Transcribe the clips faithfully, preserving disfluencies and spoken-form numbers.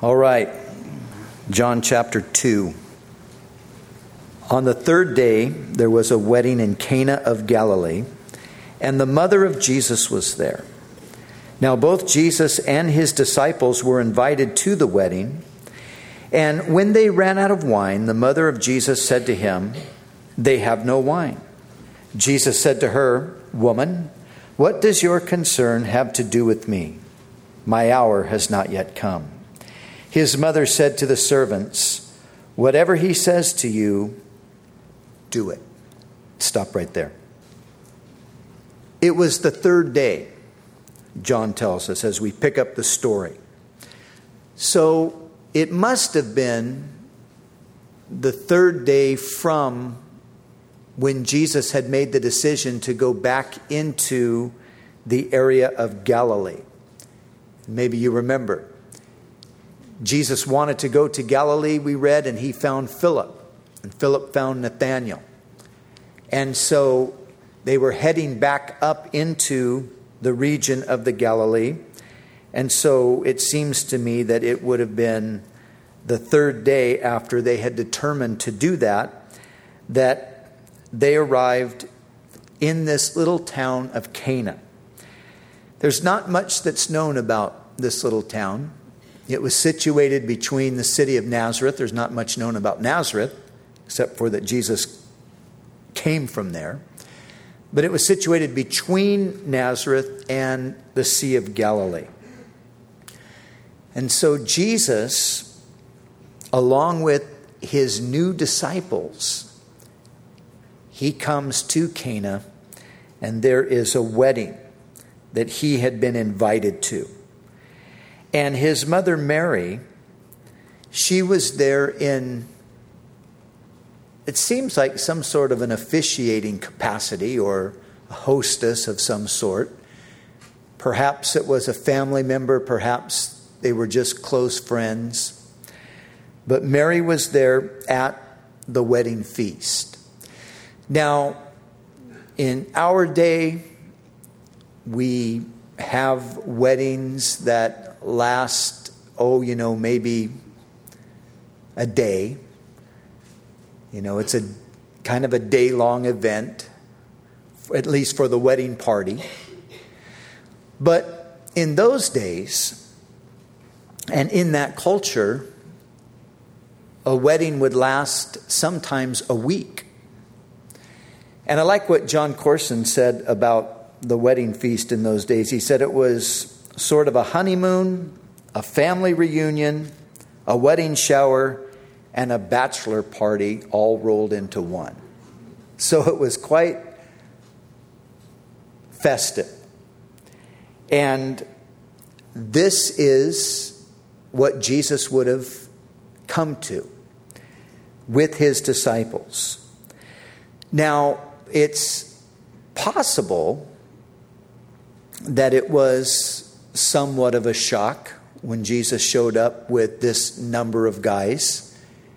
All right, John chapter two. On the third day, there was a wedding in Cana of Galilee, and the mother of Jesus was there. Now both Jesus and his disciples were invited to the wedding. And when they ran out of wine, the mother of Jesus said to him, "They have no wine." Jesus said to her, "Woman, what does your concern have to do with me? My hour has not yet come." His mother said to the servants, "Whatever he says to you, do it." Stop right there. It was the third day, John tells us, as we pick up the story. So it must have been the third day from when Jesus had made the decision to go back into the area of Galilee. Maybe you remember. Jesus wanted to go to Galilee, we read, and he found Philip. And Philip found Nathanael. And so they were heading back up into the region of the Galilee. And so it seems to me that it would have been the third day after they had determined to do that, that they arrived in this little town of Cana. There's not much that's known about this little town. It was situated between the city of Nazareth. There's not much known about Nazareth, except for that Jesus came from there. But it was situated between Nazareth and the Sea of Galilee. And so Jesus, along with his new disciples, he comes to Cana, and there is a wedding that he had been invited to. And his mother Mary, she was there in, it seems like some sort of an officiating capacity or a hostess of some sort. Perhaps it was a family member, perhaps they were just close friends. But Mary was there at the wedding feast. Now, in our day, we have weddings that last, oh, you know, maybe a day. You know, it's a kind of a day-long event, at least for the wedding party. But in those days, and in that culture, a wedding would last sometimes a week. And I like what John Corson said about the wedding feast in those days. He said it was sort of a honeymoon, a family reunion, a wedding shower, and a bachelor party all rolled into one. So it was quite festive. And this is what Jesus would have come to with his disciples. Now, it's possible that it was somewhat of a shock when Jesus showed up with this number of guys.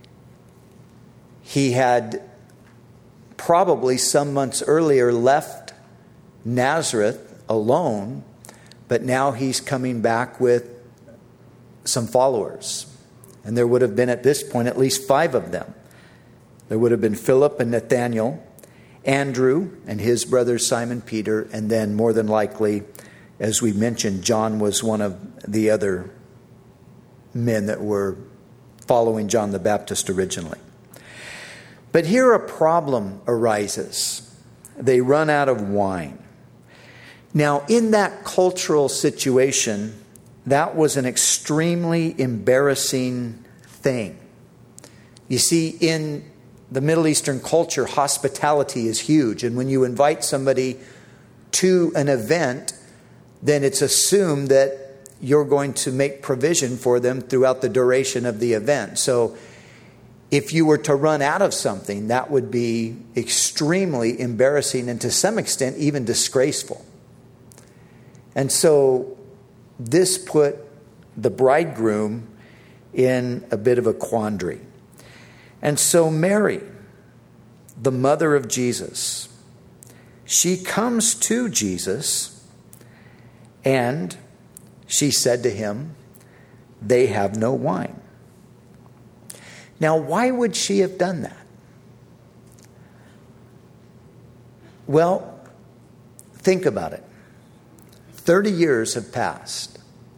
He had probably some months earlier left Nazareth alone, but now he's coming back with some followers. And there would have been at this point at least five of them. There would have been Philip and Nathanael, Andrew and his brother Simon Peter, and then more than likely, as we mentioned, John was one of the other men that were following John the Baptist originally. But here a problem arises. They run out of wine. Now, in that cultural situation, that was an extremely embarrassing thing. You see, in the Middle Eastern culture, hospitality is huge. And when you invite somebody to an event, then it's assumed that you're going to make provision for them throughout the duration of the event. So if you were to run out of something, that would be extremely embarrassing and to some extent even disgraceful. And so this put the bridegroom in a bit of a quandary. And so Mary, the mother of Jesus, she comes to Jesus and she said to him, they have no wine. Now, why would she have done that? Well, think about it. Thirty years have passed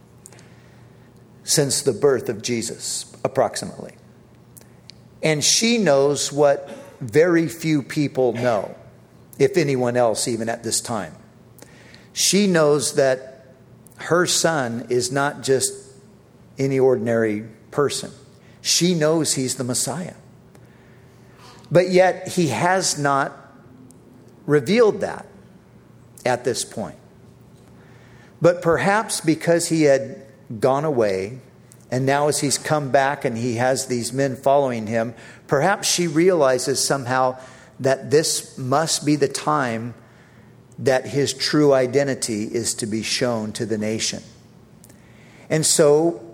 since the birth of Jesus, approximately. And she knows what very few people know, if anyone else even at this time. She knows that her son is not just any ordinary person. She knows he's the Messiah. But yet he has not revealed that at this point. But perhaps because he had gone away, and now as he's come back and he has these men following him, perhaps she realizes somehow that this must be the time that his true identity is to be shown to the nation. And so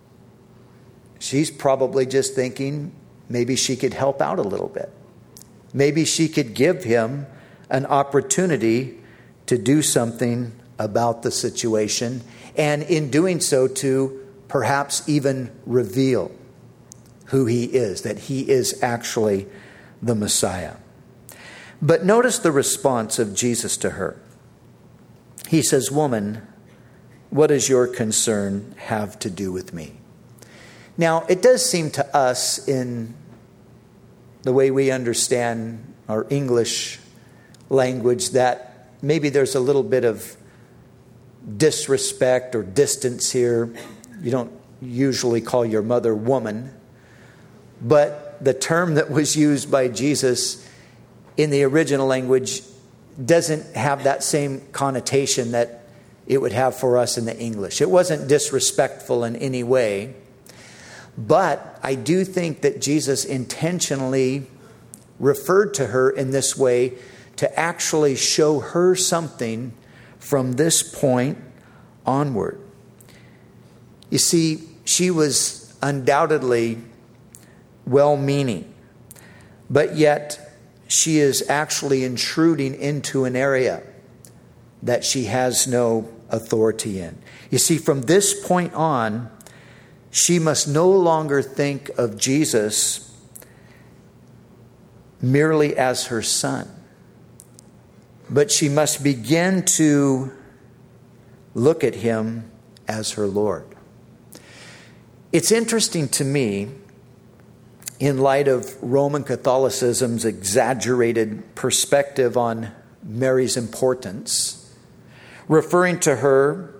she's probably just thinking maybe she could help out a little bit. Maybe she could give him an opportunity to do something about the situation, and in doing so to perhaps even reveal who he is, that he is actually the Messiah. But notice the response of Jesus to her. He says, "Woman, what does your concern have to do with me?" Now, it does seem to us, in the way we understand our English language, that maybe there's a little bit of disrespect or distance here. You don't usually call your mother woman. But the term that was used by Jesus in the original language doesn't have that same connotation that it would have for us in the English. It wasn't disrespectful in any way. But I do think that Jesus intentionally referred to her in this way to actually show her something from this point onward. You see, she was undoubtedly well-meaning, but yet she is actually intruding into an area that she has no authority in. You see, from this point on, she must no longer think of Jesus merely as her son, but she must begin to look at him as her Lord. It's interesting to me, in light of Roman Catholicism's exaggerated perspective on Mary's importance, referring to her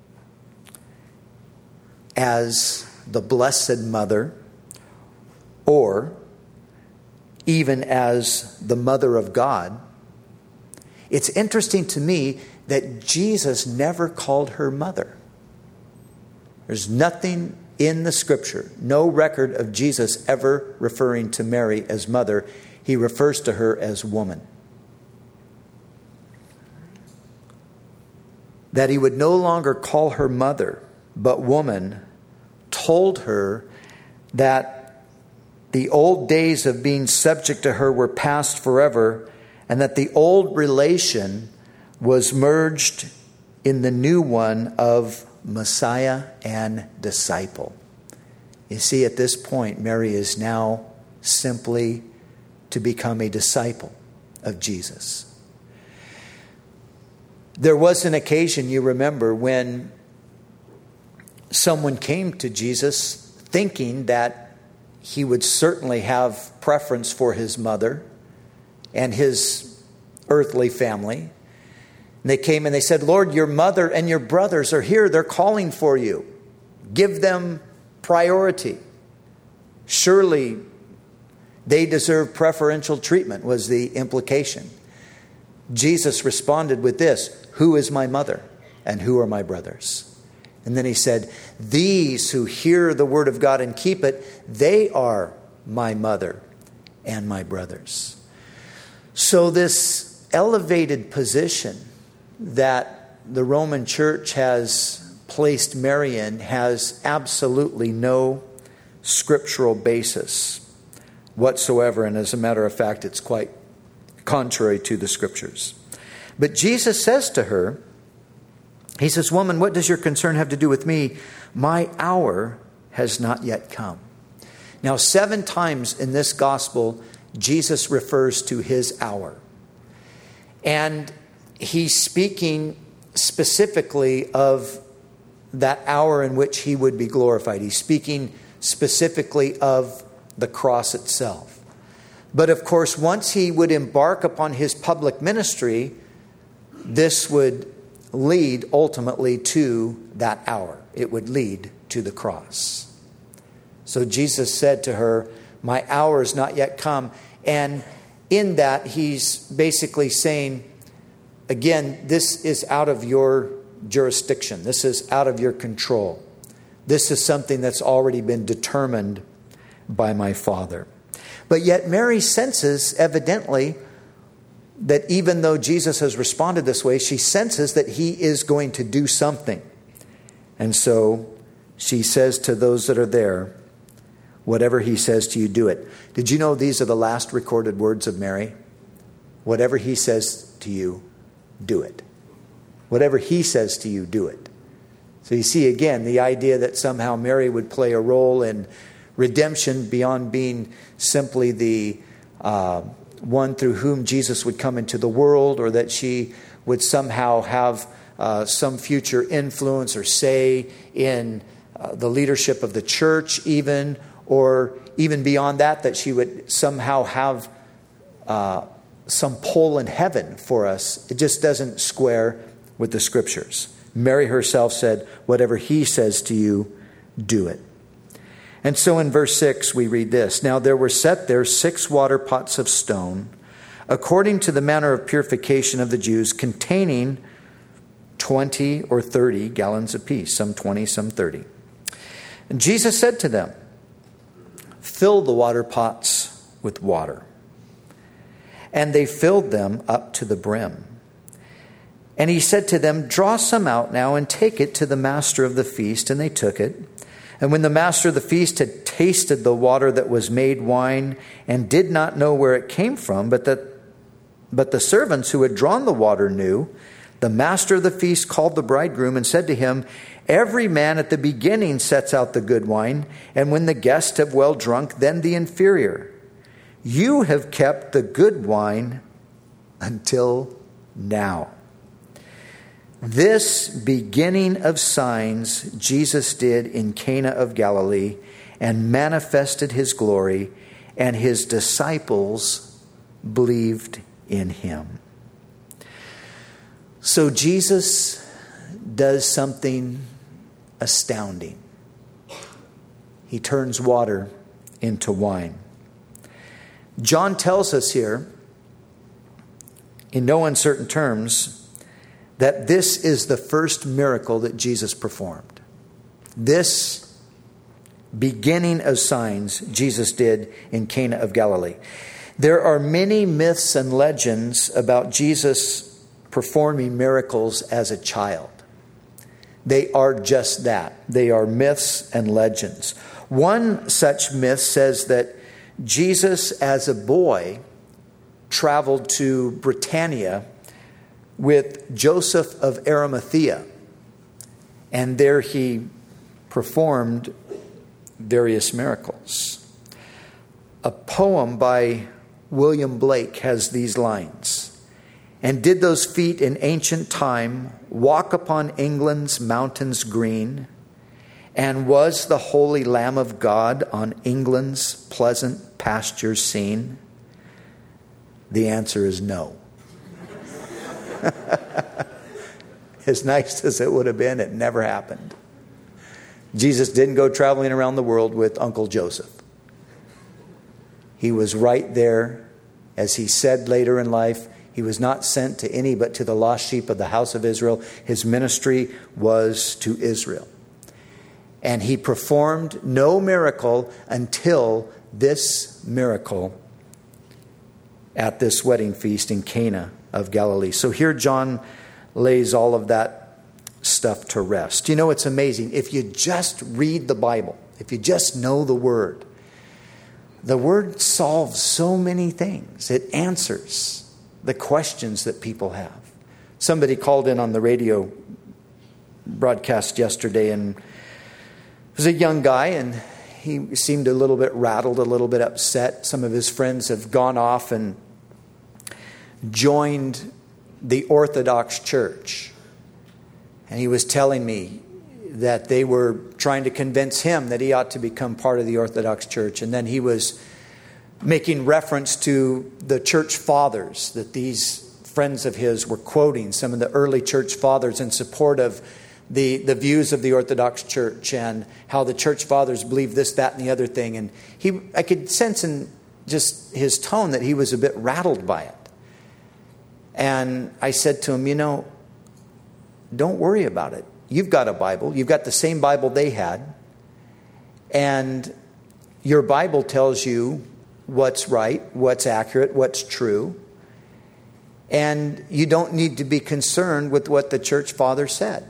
as the Blessed Mother, or even as the Mother of God. It's interesting to me that Jesus never called her mother. There's nothing in the Scripture, no record of Jesus ever referring to Mary as mother. He refers to her as woman. That he would no longer call her mother, but woman, told her that the old days of being subject to her were past forever, and that the old relation was merged in the new one of Messiah and disciple. You see, at this point, Mary is now simply to become a disciple of Jesus. There was an occasion, you remember, when someone came to Jesus thinking that he would certainly have preference for his mother and his earthly family. And they came and they said, "Lord, your mother and your brothers are here. They're calling for you. Give them priority. Surely they deserve preferential treatment," was the implication. Jesus responded with this, "Who is my mother and who are my brothers?" And then he said, "These who hear the word of God and keep it, they are my mother and my brothers." So this elevated position that the Roman Church has placed Mary in has absolutely no scriptural basis whatsoever. And as a matter of fact, it's quite contrary to the Scriptures. But Jesus says to her, he says, "Woman, what does your concern have to do with me? My hour has not yet come. Now, seven times in this gospel, Jesus refers to his hour. And he's speaking specifically of that hour in which he would be glorified. He's speaking specifically of the cross itself. But of course, once he would embark upon his public ministry, this would lead ultimately to that hour. It would lead to the cross. So Jesus said to her, my hour is not yet come. And in that, he's basically saying, again, this is out of your jurisdiction. This is out of your control. This is something that's already been determined by my Father. But yet Mary senses, evidently, that even though Jesus has responded this way, she senses that he is going to do something. And so she says to those that are there, whatever he says to you, do it. Did you know these are the last recorded words of Mary? Whatever he says to you, do it. Whatever he says to you, do it. So you see again the idea that somehow Mary would play a role in redemption beyond being simply the uh, one through whom Jesus would come into the world, or that she would somehow have uh, some future influence or say in uh, the leadership of the church even, or even beyond that, that she would somehow have uh, some pull in heaven for us. It just doesn't square with the scriptures. Mary herself said, whatever he says to you, do it. And so in verse six, we read this. Now there were set there six water pots of stone, according to the manner of purification of the Jews, containing twenty or thirty gallons apiece, some twenty, some thirty. And Jesus said to them, fill the water pots with water. And they filled them up to the brim. And he said to them, draw some out now and take it to the master of the feast. And they took it. And when the master of the feast had tasted the water that was made wine and did not know where it came from, but that but the servants who had drawn the water knew, the master of the feast called the bridegroom and said to him, every man at the beginning sets out the good wine, and when the guests have well drunk, then the inferior. You have kept the good wine until now. This beginning of signs Jesus did in Cana of Galilee and manifested his glory, and his disciples believed in him. So Jesus does something astounding. He turns water into wine. John tells us here, in no uncertain terms, that this is the first miracle that Jesus performed. This beginning of signs Jesus did in Cana of Galilee. There are many myths and legends about Jesus performing miracles as a child. They are just that. They are myths and legends. One such myth says that Jesus, as a boy, traveled to Britannia with Joseph of Arimathea, and there he performed various miracles. A poem by William Blake has these lines. And did those feet in ancient time walk upon England's mountains green? And was the holy Lamb of God on England's pleasant pastures seen? The answer is no. As nice as it would have been, it never happened. Jesus didn't go traveling around the world with Uncle Joseph. He was right there. As he said later in life, he was not sent to any but to the lost sheep of the house of Israel. His ministry was to Israel. And he performed no miracle until this miracle at this wedding feast in Cana of Galilee. So here John lays all of that stuff to rest. You know, it's amazing. If you just read the Bible, if you just know the Word, the Word solves so many things. It answers the questions that people have. Somebody called in on the radio broadcast yesterday and was a young guy, and he seemed a little bit rattled, a little bit upset. Some of his friends have gone off and joined the Orthodox Church. And he was telling me that they were trying to convince him that he ought to become part of the Orthodox Church. And then he was making reference to the church fathers, that these friends of his were quoting some of the early church fathers in support of the, the views of the Orthodox Church, and how the church fathers believed this, that, and the other thing. And he, I could sense in just his tone that he was a bit rattled by it. And I said to him, you know, don't worry about it. You've got a Bible. You've got the same Bible they had. And your Bible tells you what's right, what's accurate, what's true. And you don't need to be concerned with what the church father said.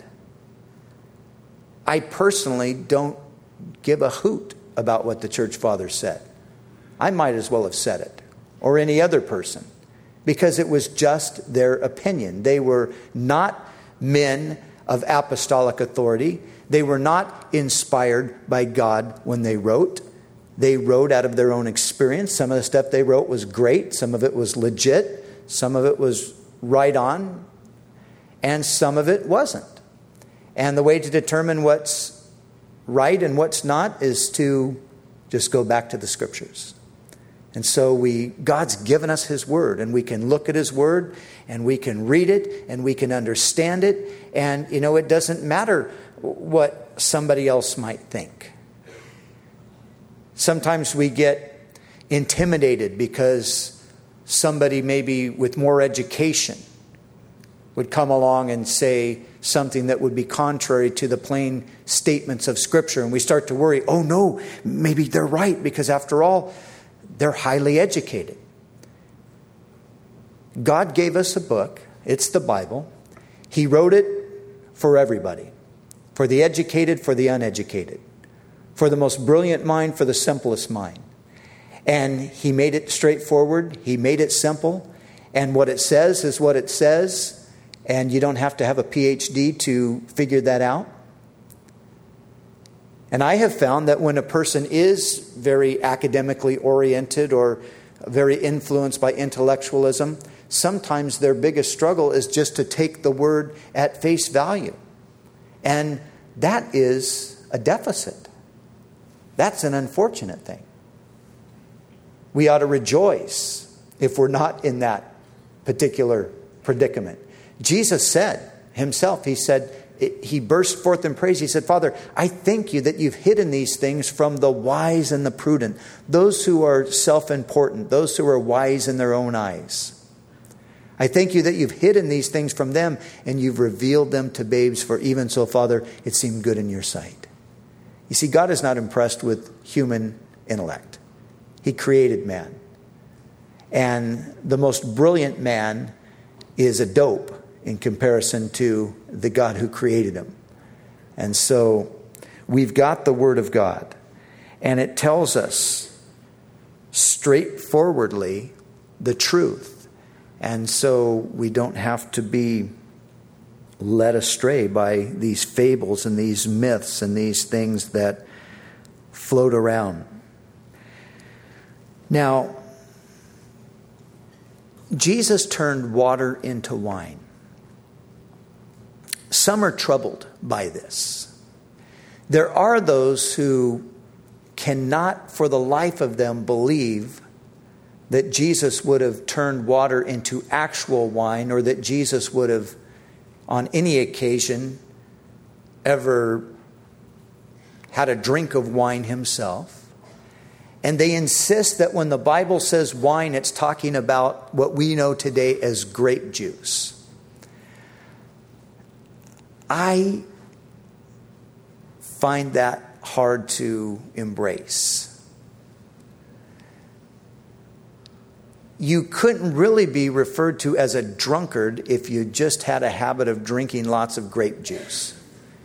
I personally don't give a hoot about what the church father said. I might as well have said it, or any other person, because it was just their opinion. They were not men of apostolic authority. They were not inspired by God when they wrote. They wrote out of their own experience. Some of the stuff they wrote was great. Some of it was legit. Some of it was right on. And some of it wasn't. And the way to determine what's right and what's not is to just go back to the Scriptures. And so we, God's given us His Word, and we can look at His Word, and we can read it, and we can understand it. And, you know, it doesn't matter what somebody else might think. Sometimes we get intimidated because somebody maybe with more education would come along and say something that would be contrary to the plain statements of Scripture. And we start to worry, oh no, maybe they're right, because after all, they're highly educated. God gave us a book. It's the Bible. He wrote it for everybody. For the educated, for the uneducated. For the most brilliant mind, for the simplest mind. And He made it straightforward. He made it simple. And what it says is what it says. And you don't have to have a P H D to figure that out. And I have found that when a person is very academically oriented or very influenced by intellectualism, sometimes their biggest struggle is just to take the Word at face value. And that is a deficit. That's an unfortunate thing. We ought to rejoice if we're not in that particular predicament. Jesus said Himself, He said, He burst forth in praise. He said, Father, I thank You that You've hidden these things from the wise and the prudent, those who are self-important, those who are wise in their own eyes. I thank You that You've hidden these things from them and You've revealed them to babes, for even so, Father, it seemed good in Your sight. You see, God is not impressed with human intellect. He created man. And the most brilliant man is a dope in comparison to the God who created him. And so we've got the Word of God, and it tells us straightforwardly the truth. And so we don't have to be led astray by these fables and these myths and these things that float around. Now, Jesus turned water into wine. Some are troubled by this. There are those who cannot for the life of them believe that Jesus would have turned water into actual wine, or that Jesus would have on any occasion ever had a drink of wine Himself. And they insist that when the Bible says wine, it's talking about what we know today as grape juice. I find that hard to embrace. You couldn't really be referred to as a drunkard if you just had a habit of drinking lots of grape juice.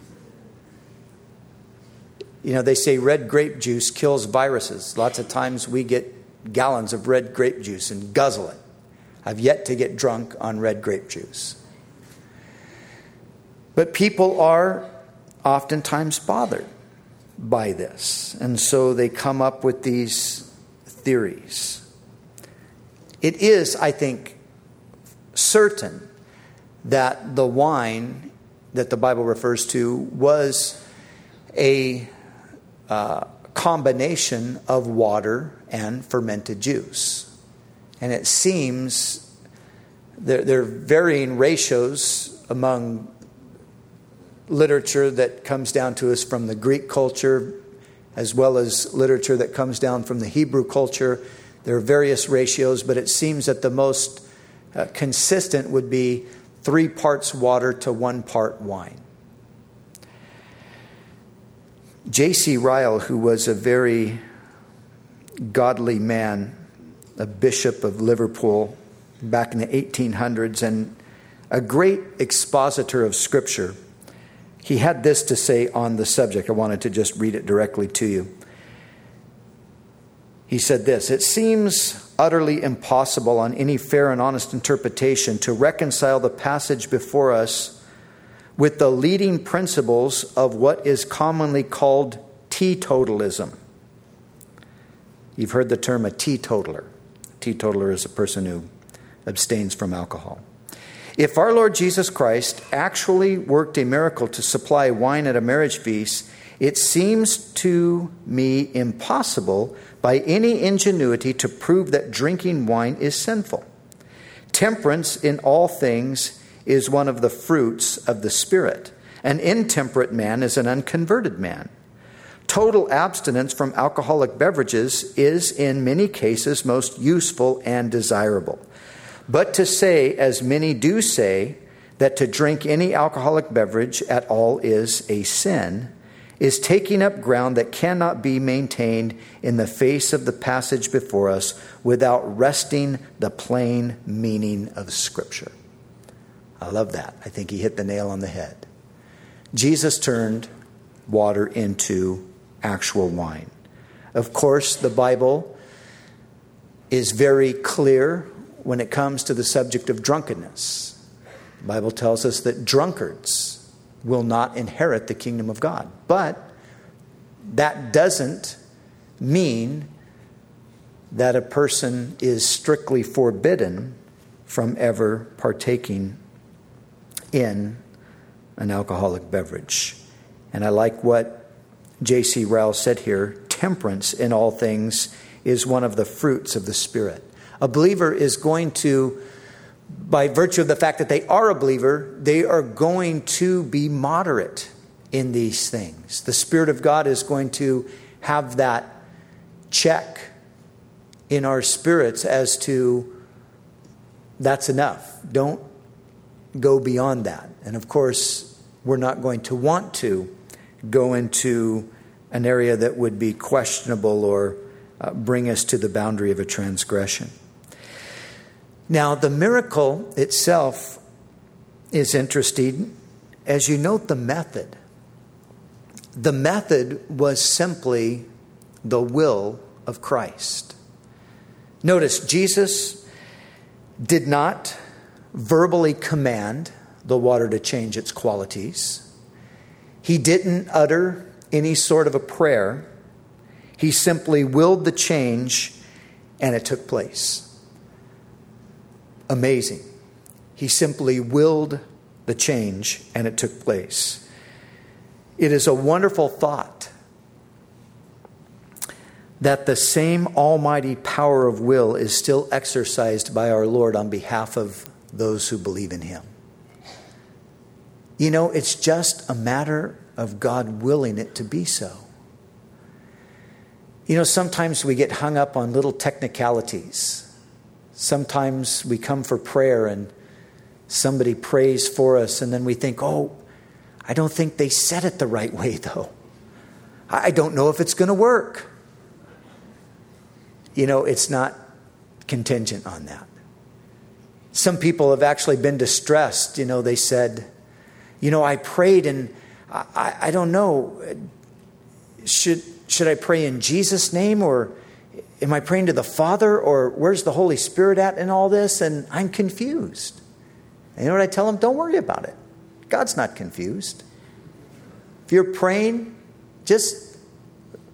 You know, they say red grape juice kills viruses. Lots of times we get gallons of red grape juice and guzzle it. I've yet to get drunk on red grape juice. But people are oftentimes bothered by this. And so they come up with these theories. It is, I think, certain that the wine that the Bible refers to was a uh, combination of water and fermented juice. And it seems there, there are varying ratios among literature that comes down to us from the Greek culture, as well as literature that comes down from the Hebrew culture. There are various ratios, but it seems that the most uh, consistent would be three parts water to one part wine. J C Ryle, who was a very godly man, a bishop of Liverpool back in the eighteen hundreds, and a great expositor of Scripture, he had this to say on the subject. I wanted to just read it directly to you. He said this: "It seems utterly impossible on any fair and honest interpretation to reconcile the passage before us with the leading principles of what is commonly called teetotalism." You've heard the term a teetotaler. A teetotaler is a person who abstains from alcohol. If our Lord Jesus Christ actually worked a miracle to supply wine at a marriage feast, it seems to me impossible by any ingenuity to prove that drinking wine is sinful. Temperance in all things is one of the fruits of the Spirit. An intemperate man is an unconverted man. Total abstinence from alcoholic beverages is in many cases most useful and desirable. But to say, as many do say, that to drink any alcoholic beverage at all is a sin, is taking up ground that cannot be maintained in the face of the passage before us without wresting the plain meaning of Scripture. I love that. I think he hit the nail on the head. Jesus turned water into actual wine. Of course, the Bible is very clear when it comes to the subject of drunkenness. The Bible tells us that drunkards will not inherit the kingdom of God. But that doesn't mean that a person is strictly forbidden from ever partaking in an alcoholic beverage. And I like what J C Ryle said here: temperance in all things is one of the fruits of the Spirit. A believer is going to, by virtue of the fact that they are a believer, they are going to be moderate in these things. The Spirit of God is going to have that check in our spirits as to, that's enough. Don't go beyond that. And of course, we're not going to want to go into an area that would be questionable or uh, bring us to the boundary of a transgression. Now, the miracle itself is interesting as you note the method. The method was simply the will of Christ. Notice, Jesus did not verbally command the water to change its qualities. He didn't utter any sort of a prayer. He simply willed the change, and it took place. Amazing. He simply willed the change, and it took place. It is a wonderful thought that the same almighty power of will is still exercised by our Lord on behalf of those who believe in Him. You know, it's just a matter of God willing it to be so. You know, sometimes we get hung up on little technicalities. Sometimes we come for prayer and somebody prays for us, and then we think, oh, I don't think they said it the right way, though. I don't know if it's going to work. You know, it's not contingent on that. Some people have actually been distressed. You know, they said, you know, I prayed and I, I, I don't know. Should, should I pray in Jesus' name, or am I praying to the Father, or where's the Holy Spirit at in all this? And I'm confused. And you know what I tell them? Don't worry about it. God's not confused. If you're praying, just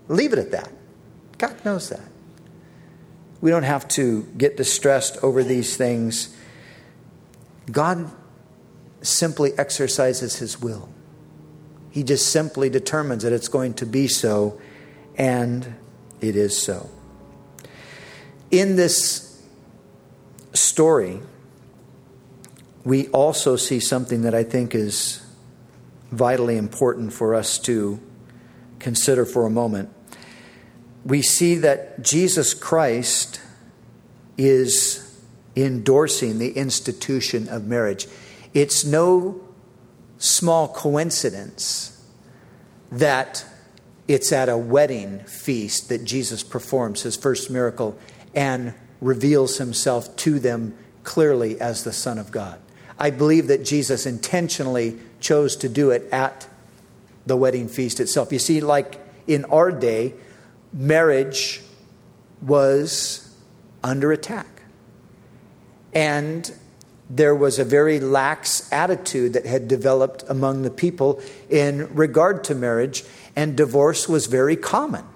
Leave it at that. God knows that. We don't have to get distressed over these things. God simply exercises his will. He just simply determines that it's going to be so, and it is so. In this story, we also see something that I think is vitally important for us to consider for a moment. We see that Jesus Christ is endorsing the institution of marriage. It's no small coincidence that it's at a wedding feast that Jesus performs his first miracle and reveals himself to them clearly as the Son of God. I believe that Jesus intentionally chose to do it at the wedding feast itself. You see, like in our day, marriage was under attack. And there was a very lax attitude that had developed among the people in regard to marriage, and divorce was very common.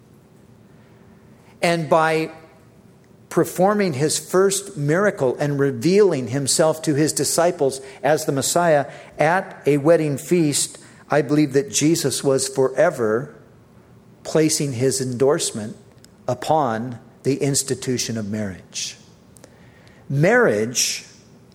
And by performing his first miracle and revealing himself to his disciples as the Messiah at a wedding feast, I believe that Jesus was forever placing his endorsement upon the institution of marriage. Marriage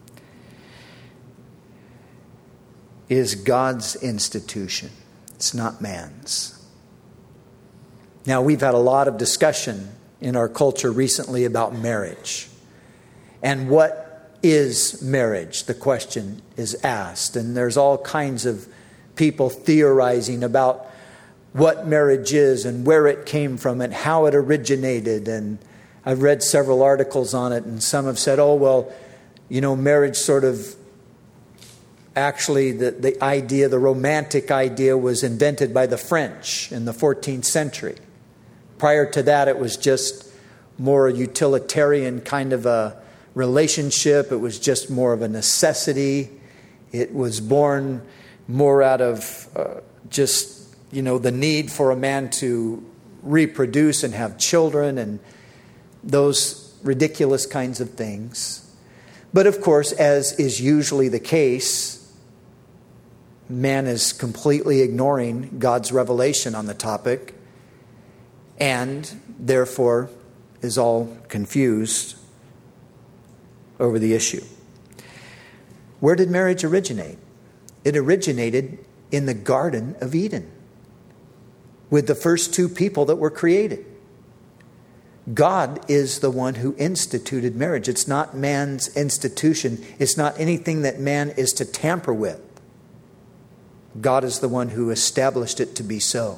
is God's institution. It's not man's. Now, we've had a lot of discussion in our culture recently about marriage. And what is marriage? The question is asked. And there's all kinds of people theorizing about what marriage is and where it came from and how it originated. And I've read several articles on it, and some have said, oh, well, you know, marriage sort of actually the, the idea, the romantic idea was invented by the French in the fourteenth century. Prior to that, it was just more a utilitarian kind of a relationship. It was just more of a necessity. It was born more out of uh, just, you know, the need for a man to reproduce and have children and those ridiculous kinds of things. But of course, as is usually the case, man is completely ignoring God's revelation on the topic, and therefore is all confused over the issue. Where did marriage originate? It originated in the Garden of Eden with the first two people that were created. God is the one who instituted marriage. It's not man's institution. It's not anything that man is to tamper with. God is the one who established it to be so.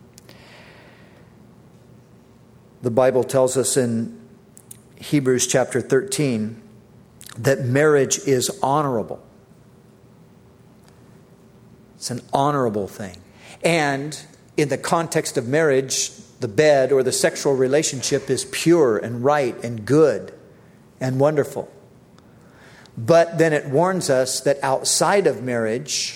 The Bible tells us in Hebrews chapter thirteen that marriage is honorable. It's an honorable thing. And in the context of marriage, the bed or the sexual relationship is pure and right and good and wonderful. But then it warns us that outside of marriage,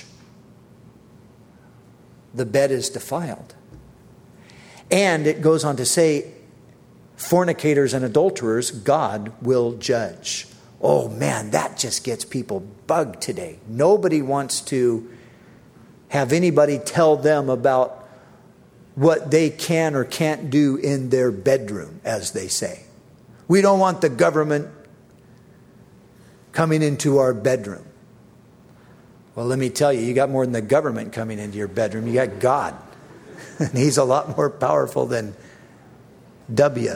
the bed is defiled. And it goes on to say, fornicators and adulterers, God will judge. Oh man, that just gets people bugged today. Nobody wants to have anybody tell them about what they can or can't do in their bedroom, as they say. We don't want the government coming into our bedroom. Well, let me tell you, you got more than the government coming into your bedroom. You got God. And he's a lot more powerful than W.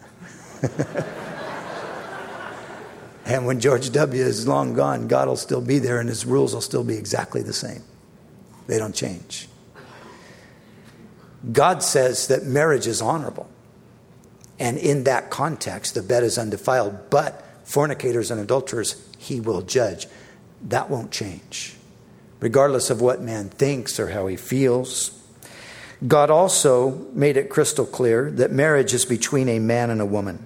And when George W. is long gone, God will still be there and his rules will still be exactly the same. They don't change. God says that marriage is honorable. And in that context, the bed is undefiled. But fornicators and adulterers, he will judge. That won't change, regardless of what man thinks or how he feels. God also made it crystal clear that marriage is between a man and a woman.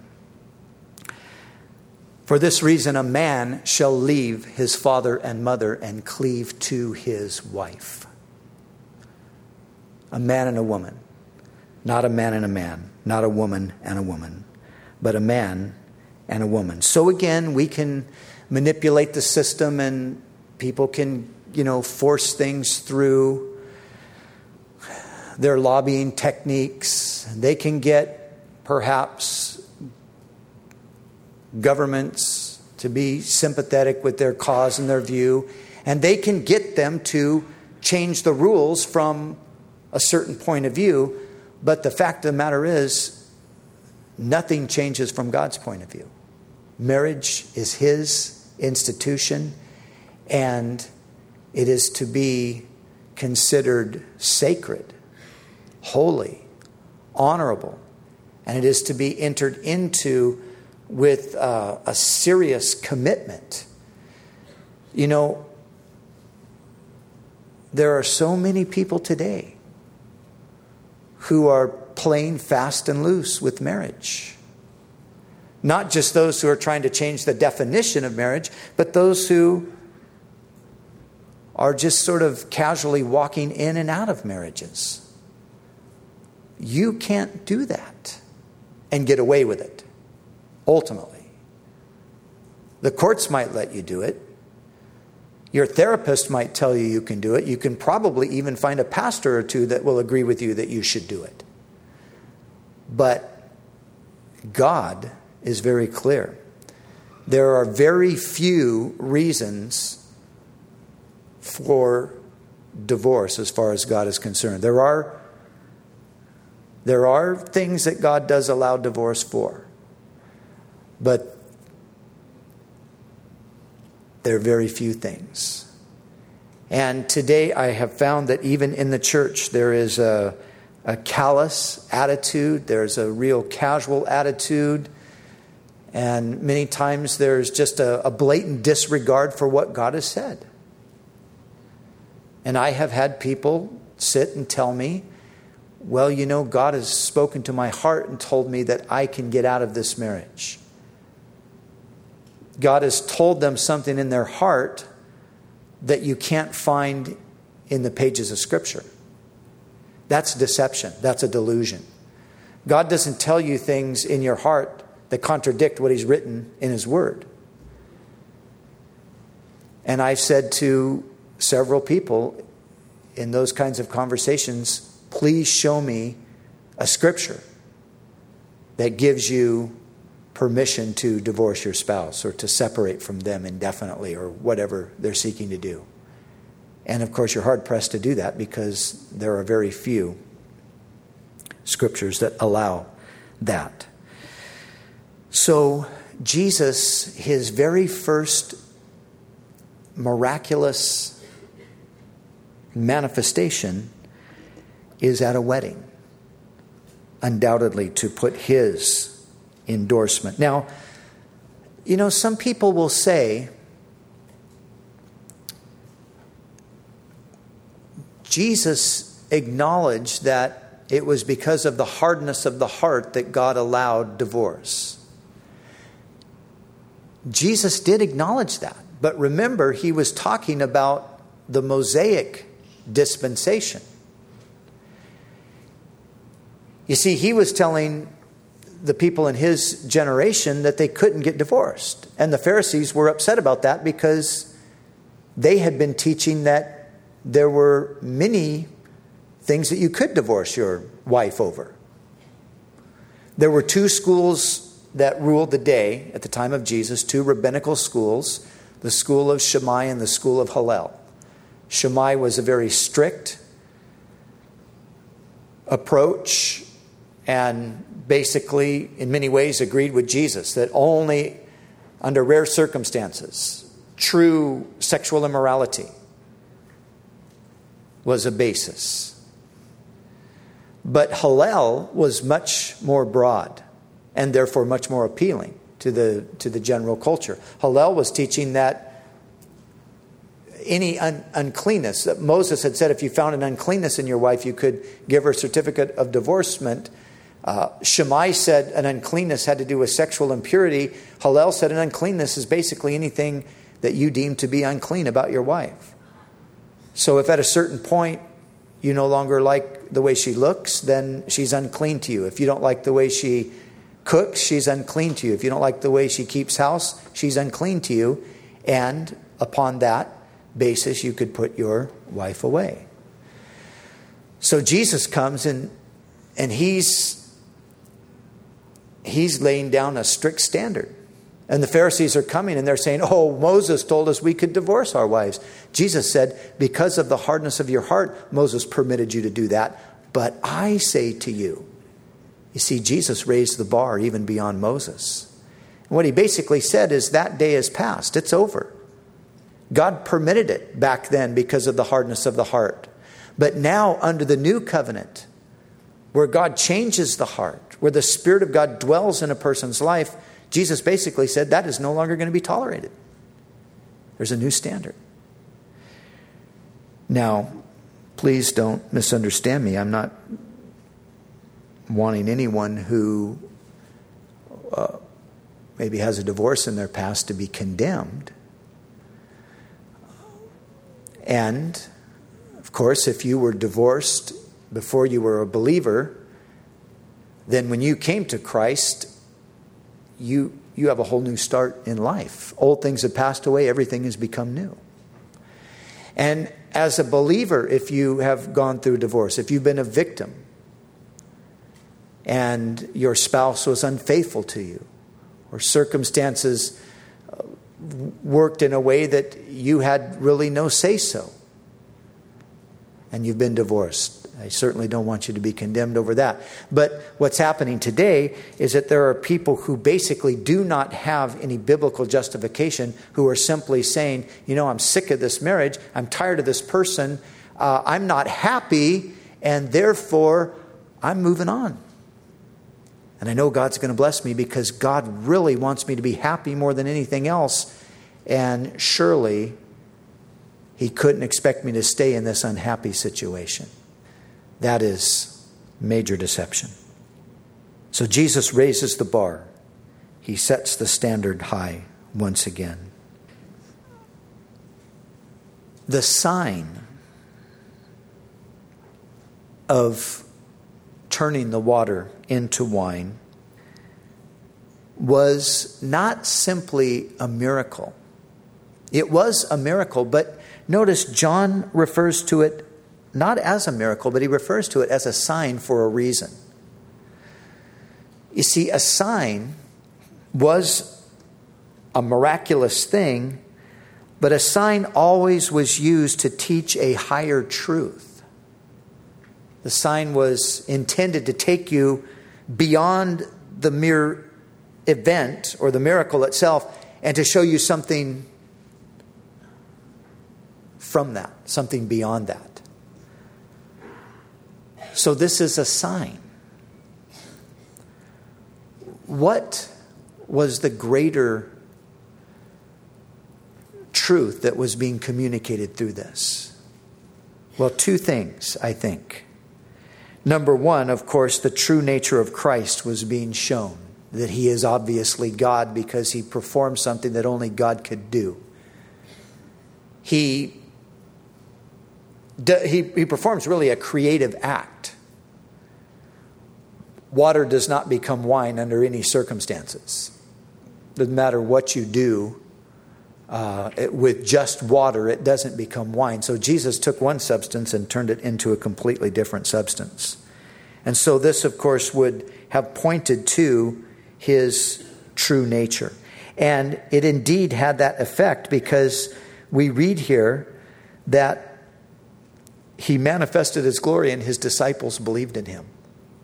For this reason, a man shall leave his father and mother and cleave to his wife. A man and a woman. Not a man and a man, not a woman and a woman, but a man and a woman. So again, we can manipulate the system and people can, you know, force things through their lobbying techniques. They can get perhaps governments to be sympathetic with their cause and their view, and they can get them to change the rules from a certain point of view. But the fact of the matter is, nothing changes from God's point of view. Marriage is His institution, and it is to be considered sacred, holy, honorable, and it is to be entered into with uh, a serious commitment. You know, there are so many people today who are playing fast and loose with marriage. Not just those who are trying to change the definition of marriage, but those who are just sort of casually walking in and out of marriages. You can't do that and get away with it, ultimately. The courts might let you do it. Your therapist might tell you you can do it. You can probably even find a pastor or two that will agree with you that you should do it. But God is very clear. There are very few reasons for divorce as far as God is concerned. There are, there are things that God does allow divorce for. But there are very few things. And today I have found that even in the church there is a, a callous attitude. There's a real casual attitude. And many times there's just a, a blatant disregard for what God has said. And I have had people sit and tell me, well, you know, God has spoken to my heart and told me that I can get out of this marriage. God has told them something in their heart that you can't find in the pages of Scripture. That's deception. That's a delusion. God doesn't tell you things in your heart that contradict what He's written in His Word. And I've said to several people in those kinds of conversations, please show me a Scripture that gives you permission to divorce your spouse or to separate from them indefinitely or whatever they're seeking to do. And of course, you're hard-pressed to do that because there are very few Scriptures that allow that. So Jesus, His very first miraculous manifestation is at a wedding, undoubtedly to put His endorsement. Now, you know, some people will say, Jesus acknowledged that it was because of the hardness of the heart that God allowed divorce. Jesus did acknowledge that. But remember, He was talking about the Mosaic dispensation. You see, He was telling the people in His generation that they couldn't get divorced. And the Pharisees were upset about that because they had been teaching that there were many things that you could divorce your wife over. There were two schools that ruled the day at the time of Jesus, two rabbinical schools, the school of Shammai and the school of Hillel. Shammai was a very strict approach and basically, in many ways, agreed with Jesus that only under rare circumstances, true sexual immorality was a basis. But Hillel was much more broad and therefore much more appealing to the, to the general culture. Hillel was teaching that any un- uncleanness, that Moses had said if you found an uncleanness in your wife, you could give her a certificate of divorcement. Uh, Shammai said an uncleanness had to do with sexual impurity. Hillel said an uncleanness is basically anything that you deem to be unclean about your wife. So if at a certain point you no longer like the way she looks, then she's unclean to you. If you don't like the way she cooks, she's unclean to you. If you don't like the way she keeps house, she's unclean to you. And upon that basis, you could put your wife away. So Jesus comes and and he's he's laying down a strict standard. And the Pharisees are coming and they're saying, oh, Moses told us we could divorce our wives. Jesus said, because of the hardness of your heart, Moses permitted you to do that. But I say to you, you see, Jesus raised the bar even beyond Moses. And what he basically said is that day is past. It's over. God permitted it back then because of the hardness of the heart. But now under the new covenant, where God changes the heart, where the Spirit of God dwells in a person's life, Jesus basically said that is no longer going to be tolerated. There's a new standard. Now, please don't misunderstand me. I'm not wanting anyone who uh, maybe has a divorce in their past to be condemned. And, of course, if you were divorced before you were a believer, then when you came to Christ, you you have a whole new start in life. Old things have passed away, everything has become new. And as a believer, if you have gone through divorce, if you've been a victim, and your spouse was unfaithful to you, or circumstances worked in a way that you had really no say-so, and you've been divorced, I certainly don't want you to be condemned over that. But what's happening today is that there are people who basically do not have any biblical justification, who are simply saying, you know, I'm sick of this marriage, I'm tired of this person, uh, I'm not happy, and therefore I'm moving on. And I know God's going to bless me because God really wants me to be happy more than anything else. And surely He couldn't expect me to stay in this unhappy situation. That is major deception. So Jesus raises the bar. He sets the standard high once again. The sign of turning the water into wine was not simply a miracle. It was a miracle, but notice John refers to it not as a miracle, but he refers to it as a sign for a reason. You see, a sign was a miraculous thing, but a sign always was used to teach a higher truth. The sign was intended to take you beyond the mere event or the miracle itself and to show you something from that, something beyond that. So this is a sign. What was the greater truth that was being communicated through this? Well, two things, I think. Number one, of course, the true nature of Christ was being shown. That He is obviously God because He performed something that only God could do. He He, he performs really a creative act. Water does not become wine under any circumstances. Doesn't matter what you do uh, it, with just water, it doesn't become wine. So Jesus took one substance and turned it into a completely different substance. And so this, of course, would have pointed to His true nature. And it indeed had that effect because we read here that He manifested His glory and His disciples believed in Him.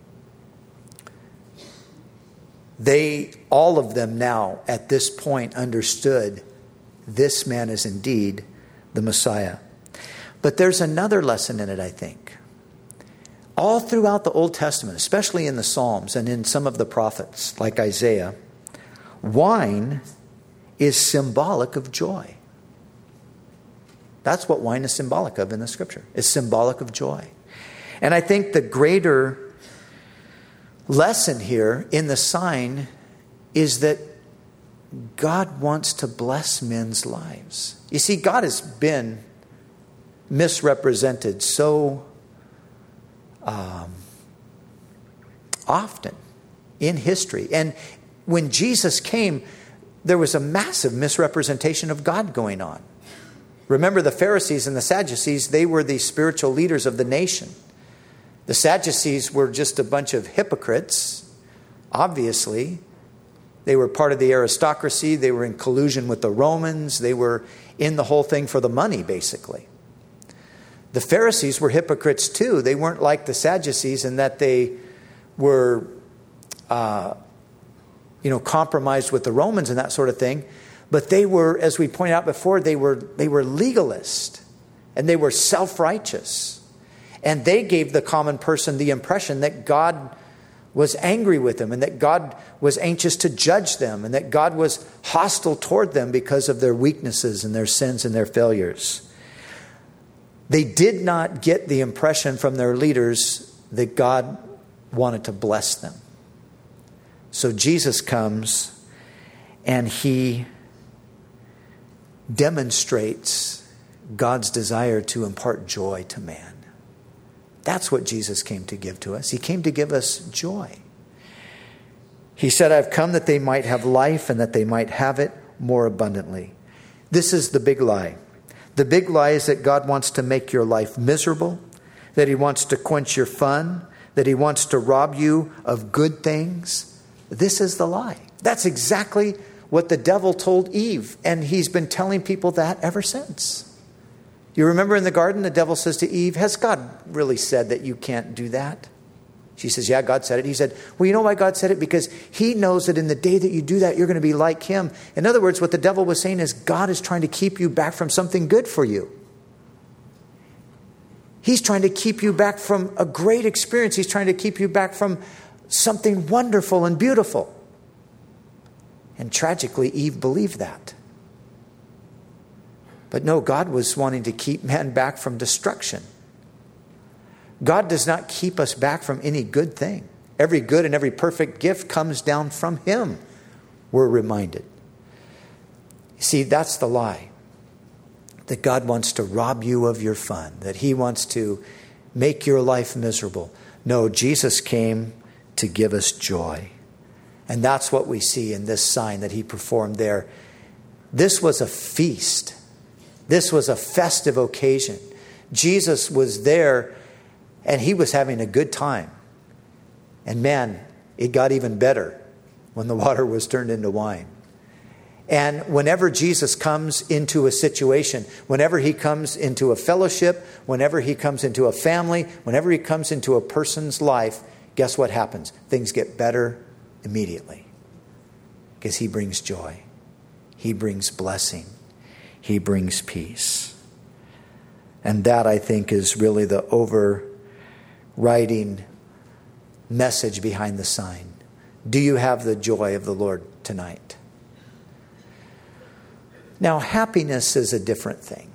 They, all of them now at this point understood this man is indeed the Messiah. But there's another lesson in it, I think. All throughout the Old Testament, especially in the Psalms and in some of the prophets like Isaiah, wine is symbolic of joy. That's what wine is symbolic of in the Scripture. It's symbolic of joy. And I think the greater lesson here in the sign is that God wants to bless men's lives. You see, God has been misrepresented so um, often in history. And when Jesus came, there was a massive misrepresentation of God going on. Remember, the Pharisees and the Sadducees, they were the spiritual leaders of the nation. The Sadducees were just a bunch of hypocrites, obviously. They were part of the aristocracy. They were in collusion with the Romans. They were in the whole thing for the money, basically. The Pharisees were hypocrites too. They weren't like the Sadducees in that they were, uh, you know, compromised with the Romans and that sort of thing. But they were, as we pointed out before, they were they were legalist and they were self-righteous. And they gave the common person the impression that God was angry with them and that God was anxious to judge them and that God was hostile toward them because of their weaknesses and their sins and their failures. They did not get the impression from their leaders that God wanted to bless them. So Jesus comes and he demonstrates God's desire to impart joy to man. That's what Jesus came to give to us. He came to give us joy. He said, I've come that they might have life and that they might have it more abundantly. This is the big lie. The big lie is that God wants to make your life miserable, that he wants to quench your fun, that he wants to rob you of good things. This is the lie. That's exactly what the devil told Eve, and he's been telling people that ever since. You remember in the garden, the devil says to Eve, has God really said that you can't do that? She says, yeah, God said it. He said, well, you know why God said it? Because he knows that in the day that you do that, you're going to be like him. In other words, what the devil was saying is God is trying to keep you back from something good for you. He's trying to keep you back from a great experience. He's trying to keep you back from something wonderful and beautiful. And tragically, Eve believed that. But no, God was wanting to keep man back from destruction. God does not keep us back from any good thing. Every good and every perfect gift comes down from him, we're reminded. See, that's the lie. That God wants to rob you of your fun. That he wants to make your life miserable. No, Jesus came to give us joy. And that's what we see in this sign that he performed there. This was a feast. This was a festive occasion. Jesus was there and he was having a good time. And man, it got even better when the water was turned into wine. And whenever Jesus comes into a situation, whenever he comes into a fellowship, whenever he comes into a family, whenever he comes into a person's life, guess what happens? Things get better immediately. Because he brings joy. He brings blessing. He brings peace. And that, I think, is really the overriding message behind the sign. Do you have the joy of the Lord tonight? Now, happiness is a different thing.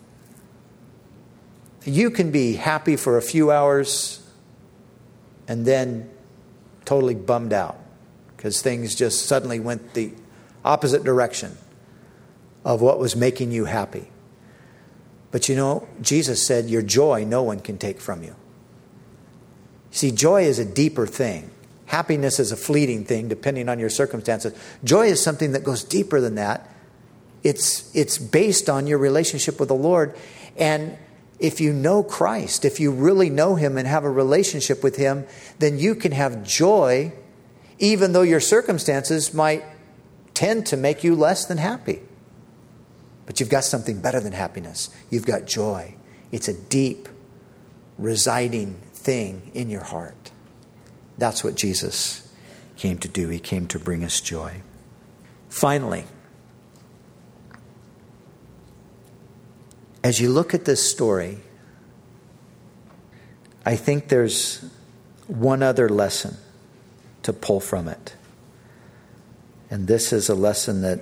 You can be happy for a few hours and then totally bummed out because things just suddenly went the opposite direction of what was making you happy. But you know, Jesus said, your joy no one can take from you. See, joy is a deeper thing. Happiness is a fleeting thing, depending on your circumstances. Joy is something that goes deeper than that. It's, it's based on your relationship with the Lord. And if you know Christ, if you really know him and have a relationship with him, then you can have joy, even though your circumstances might tend to make you less than happy. But you've got something better than happiness. You've got joy. It's a deep, residing thing in your heart. That's what Jesus came to do. He came to bring us joy. Finally, as you look at this story, I think there's one other lesson to pull from it. And this is a lesson that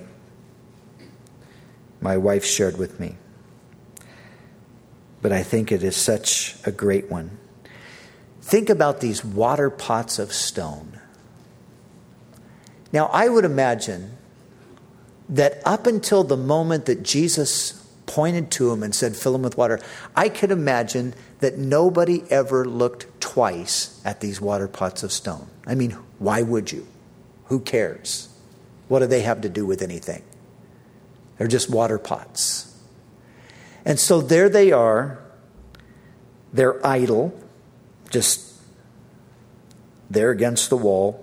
my wife shared with me. But I think it is such a great one. Think about these water pots of stone. Now, I would imagine that up until the moment that Jesus pointed to them and said, fill them with water. I could imagine that nobody ever looked twice at these water pots of stone. I mean, why would you? Who cares? What do they have to do with anything? They're just water pots. And so there they are. They're idle, just there against the wall.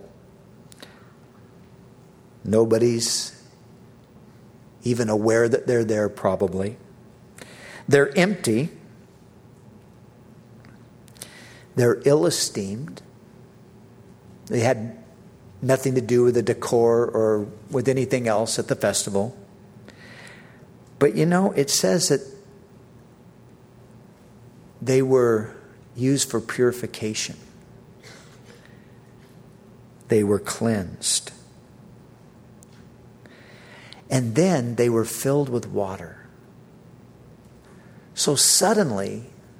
Nobody's even aware that they're there, probably. They're empty. They're ill-esteemed. They had nothing to do with the decor or with anything else at the festival. But you know, it says that they were used for purification. They were cleansed. And then they were filled with water. So suddenly,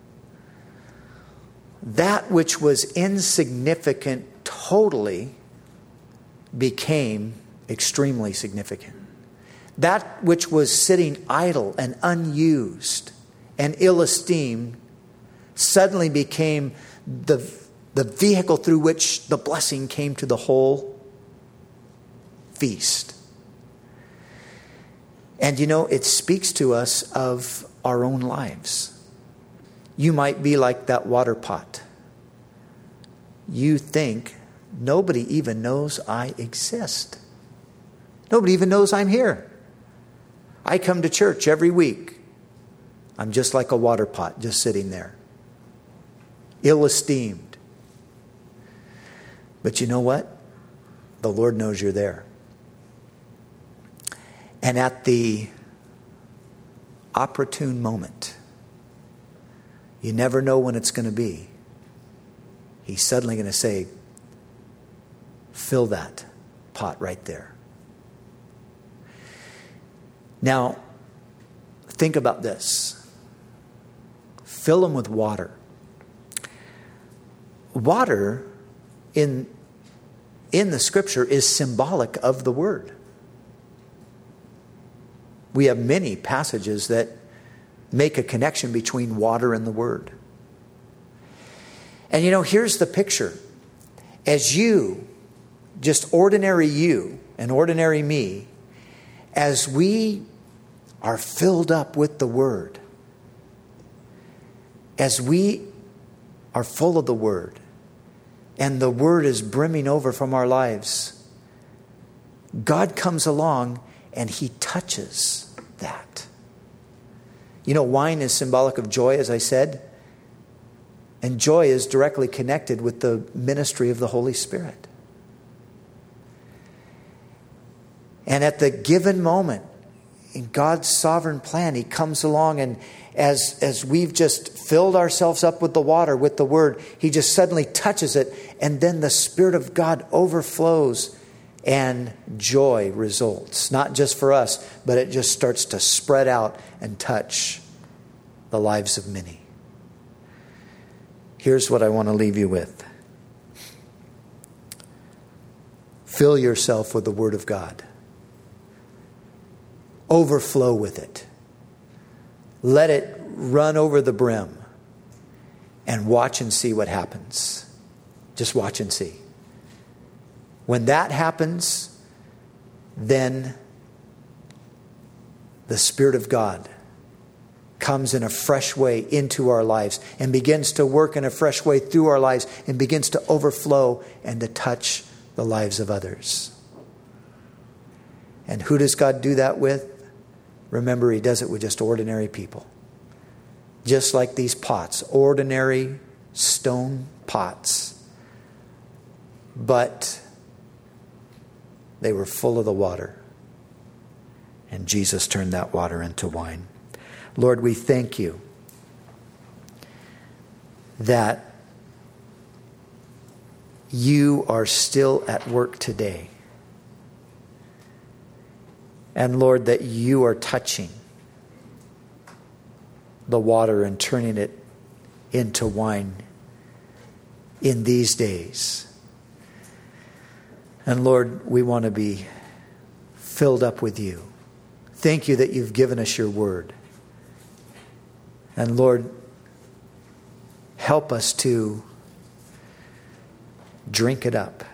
that which was insignificant totally became extremely significant. That which was sitting idle and unused and ill-esteemed suddenly became the, the vehicle through which the blessing came to the whole feast. And you know, it speaks to us of our own lives. You might be like that water pot. You think nobody even knows I exist. Nobody even knows I'm here. I come to church every week. I'm just like a water pot, just sitting there. Ill-esteemed. But you know what? The Lord knows you're there. And at the opportune moment, you never know when it's going to be, He's suddenly going to say, fill that pot right there. Now, think about this. Fill them with water. Water in, in the Scripture is symbolic of the Word. We have many passages that make a connection between water and the Word. And you know, here's the picture. As you, just ordinary you and ordinary me, as we are filled up with the Word, as we are full of the Word, and the Word is brimming over from our lives, God comes along and He touches that. You know, wine is symbolic of joy, as I said. And joy is directly connected with the ministry of the Holy Spirit. And at the given moment, in God's sovereign plan, He comes along, and as, as we've just filled ourselves up with the water, with the Word, He just suddenly touches it, and then the Spirit of God overflows, and joy results. Not just for us, but it just starts to spread out and touch the lives of many. Here's what I want to leave you with. Fill yourself with the Word of God. Overflow with it. Let it run over the brim. And watch and see what happens. Just watch and see. When that happens, then the Spirit of God comes in a fresh way into our lives and begins to work in a fresh way through our lives and begins to overflow and to touch the lives of others. And who does God do that with? Remember, He does it with just ordinary people. Just like these pots, ordinary stone pots. But they were full of the water. And Jesus turned that water into wine. Lord, we thank You that You are still at work today. And Lord, that You are touching the water and turning it into wine in these days. And Lord, we want to be filled up with You. Thank You that You've given us Your Word. And Lord, help us to drink it up.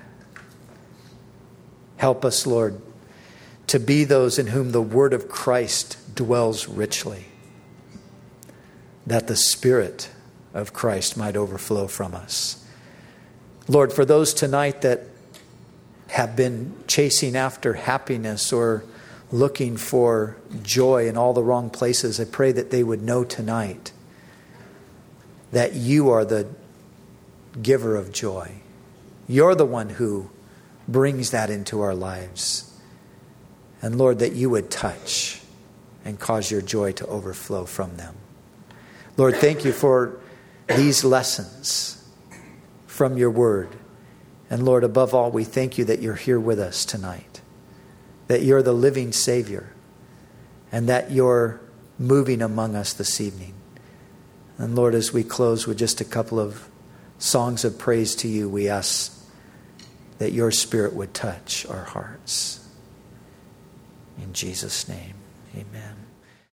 Help us, Lord, to be those in whom the word of Christ dwells richly, that the Spirit of Christ might overflow from us. Lord, for those tonight that have been chasing after happiness or looking for joy in all the wrong places, I pray that they would know tonight that you are the giver of joy. You're the one who brings that into our lives. And Lord, that you would touch and cause your joy to overflow from them. Lord, thank you for these lessons from your word. And Lord, above all, we thank you that you're here with us tonight, that you're the living Savior, and that you're moving among us this evening. And Lord, as we close with just a couple of songs of praise to you, we ask that your Spirit would touch our hearts. In Jesus' name, amen.